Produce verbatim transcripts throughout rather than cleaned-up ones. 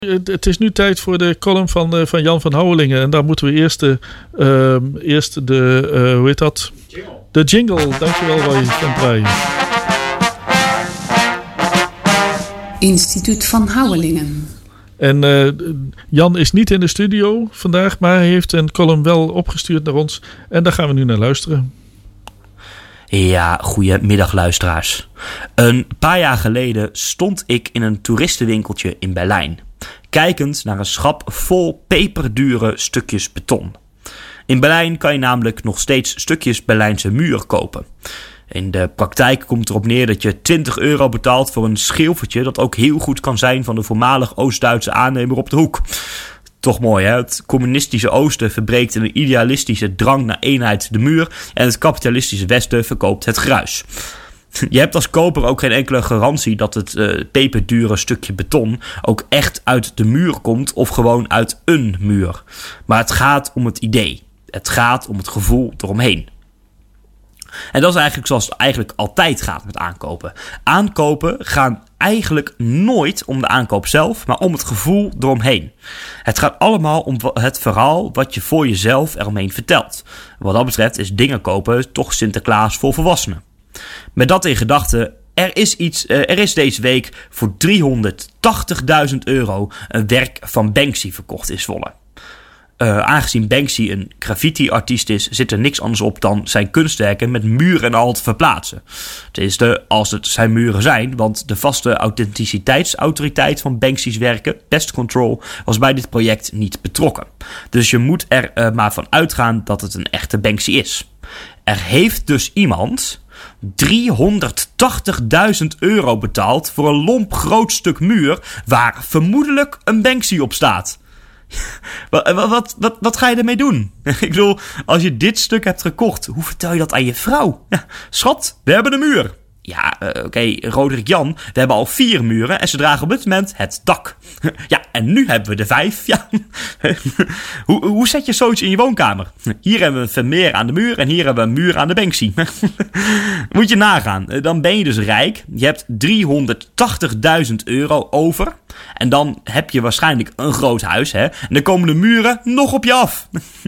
Het, het is nu tijd voor de column van, uh, van Jan van Houwelingen. En daar moeten we eerst de, uh, eerst de uh, hoe heet dat? Jingle. De jingle. Dankjewel, Roy van Breij. Instituut van Houwelingen. En uh, Jan is niet in de studio vandaag, maar hij heeft een column wel opgestuurd naar ons. En daar gaan we nu naar luisteren. Ja, goedemiddag luisteraars. Een paar jaar geleden stond ik in een toeristenwinkeltje in Berlijn, kijkend naar een schap vol peperdure stukjes beton. In Berlijn kan je namelijk nog steeds stukjes Berlijnse muur kopen. In de praktijk komt het erop neer dat je twintig euro betaalt voor een schilfertje dat ook heel goed kan zijn van de voormalig Oost-Duitse aannemer op de hoek. Toch mooi, hè? Het communistische Oosten verbreekt in een idealistische drang naar eenheid de muur en het kapitalistische Westen verkoopt het gruis. Je hebt als koper ook geen enkele garantie dat het uh, peperdure stukje beton ook echt uit de muur komt of gewoon uit een muur. Maar het gaat om het idee. Het gaat om het gevoel eromheen. En dat is eigenlijk zoals het eigenlijk altijd gaat met aankopen. Aankopen gaan eigenlijk nooit om de aankoop zelf, maar om het gevoel eromheen. Het gaat allemaal om het verhaal wat je voor jezelf eromheen vertelt. Wat dat betreft is dingen kopen toch Sinterklaas voor volwassenen. Met dat in gedachten, er is, iets, er is deze week voor driehonderdtachtigduizend euro een werk van Banksy verkocht in Zwolle. Uh, aangezien Banksy een graffiti-artiest is, zit er niks anders op dan zijn kunstwerken met muren en al te verplaatsen. Tenminste, als het zijn muren zijn, want de vaste authenticiteitsautoriteit van Banksy's werken, Pest Control, was bij dit project niet betrokken. Dus je moet er uh, maar van uitgaan dat het een echte Banksy is. Er heeft dus iemand driehonderdtachtigduizend euro betaald voor een lomp groot stuk muur waar vermoedelijk een Banksy op staat. Wat, wat, wat, wat ga je ermee doen? Ik bedoel, als je dit stuk hebt gekocht, hoe vertel je dat aan je vrouw? Ja, schat, we hebben een muur. Ja, uh, oké, okay, Roderick Jan, we hebben al vier muren en ze dragen op dit moment het dak. Ja, en nu hebben we de vijf. Ja. hoe, hoe zet je zoiets in je woonkamer? Hier hebben we een Vermeer aan de muur en hier hebben we een muur aan de Banksy. Moet je nagaan. Dan ben je dus rijk. Je hebt driehonderdtachtigduizend euro over. En dan heb je waarschijnlijk een groot huis. Hè? En dan komen de muren nog op je af.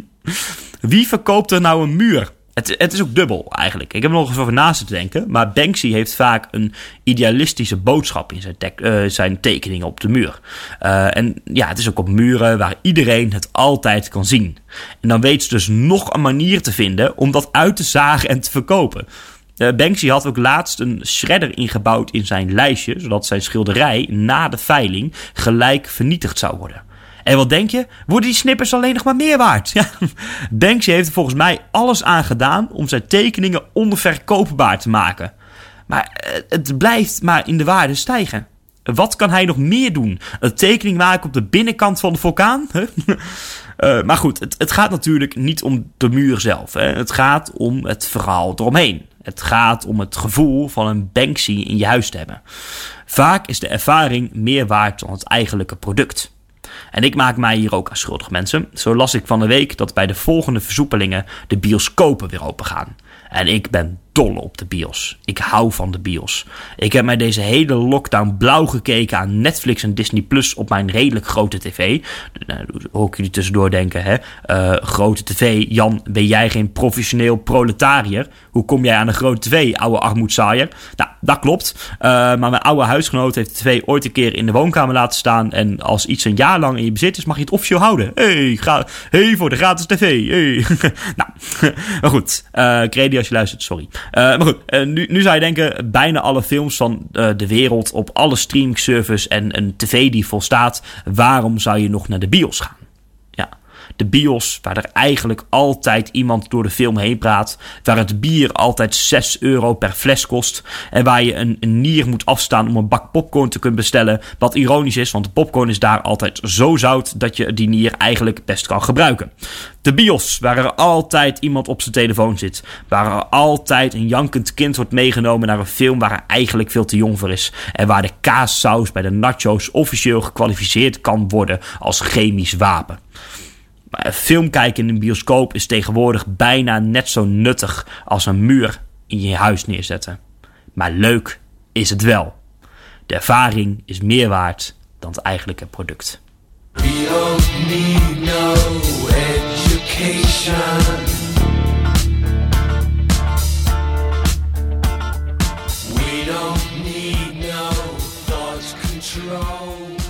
Wie verkoopt er nou een muur? Het, het is ook dubbel eigenlijk. Ik heb er nog eens over naast te denken. Maar Banksy heeft vaak een idealistische boodschap in zijn, tek, uh, zijn tekeningen op de muur. Uh, en ja, het is ook op muren waar iedereen het altijd kan zien. En dan weet ze dus nog een manier te vinden om dat uit te zagen en te verkopen. Uh, Banksy had ook laatst een shredder ingebouwd in zijn lijstje, zodat zijn schilderij na de veiling gelijk vernietigd zou worden. En wat denk je? Worden die snippers alleen nog maar meer waard? Ja. Banksy heeft er volgens mij alles aan gedaan om zijn tekeningen onverkoopbaar te maken. Maar het blijft maar in de waarde stijgen. Wat kan hij nog meer doen? Een tekening maken op de binnenkant van de vulkaan? Huh? Uh, maar goed, het, het gaat natuurlijk niet om de muur zelf. Hè. Het gaat om het verhaal eromheen. Het gaat om het gevoel van een Banksy in je huis te hebben. Vaak is de ervaring meer waard dan het eigenlijke product. En ik maak mij hier ook aan schuldig, mensen. Zo las ik van de week dat bij de volgende versoepelingen de bioscopen weer open gaan. En ik ben dol op de bios. Ik hou van de bios. Ik heb mij deze hele lockdown blauw gekeken aan Netflix en Disney Plus op mijn redelijk grote tv. Nou, hoor ik jullie tussendoor denken, hè? Uh, grote tv, Jan, ben jij geen professioneel proletariër? Hoe kom jij aan een grote tv, oude armoedzaaier? Nou, dat klopt. Uh, maar mijn oude huisgenoot heeft de tv ooit een keer in de woonkamer laten staan. En als iets een jaar lang in je bezit is, mag je het officieel houden. Hé, hey, hey, voor de gratis tv. Hey. Nou, maar goed. Uh, Credi, als je luistert, sorry. Uh, maar goed, uh, nu, nu zou je denken, bijna alle films van uh, de wereld op alle streamingservices en een tv die volstaat, waarom zou je nog naar de bios gaan? Ja, de bios waar er eigenlijk altijd iemand door de film heen praat, waar het bier altijd zes euro per fles kost en waar je een, een nier moet afstaan om een bak popcorn te kunnen bestellen, wat ironisch is, want de popcorn is daar altijd zo zout dat je die nier eigenlijk best kan gebruiken. De bios, waar er altijd iemand op zijn telefoon zit. Waar er altijd een jankend kind wordt meegenomen naar een film waar hij eigenlijk veel te jong voor is. En waar de kaassaus bij de nachos officieel gekwalificeerd kan worden als chemisch wapen. Maar een film kijken in een bioscoop is tegenwoordig bijna net zo nuttig als een muur in je huis neerzetten. Maar leuk is het wel. De ervaring is meer waard dan het eigenlijke product. We don't need no education. We don't need no thought control.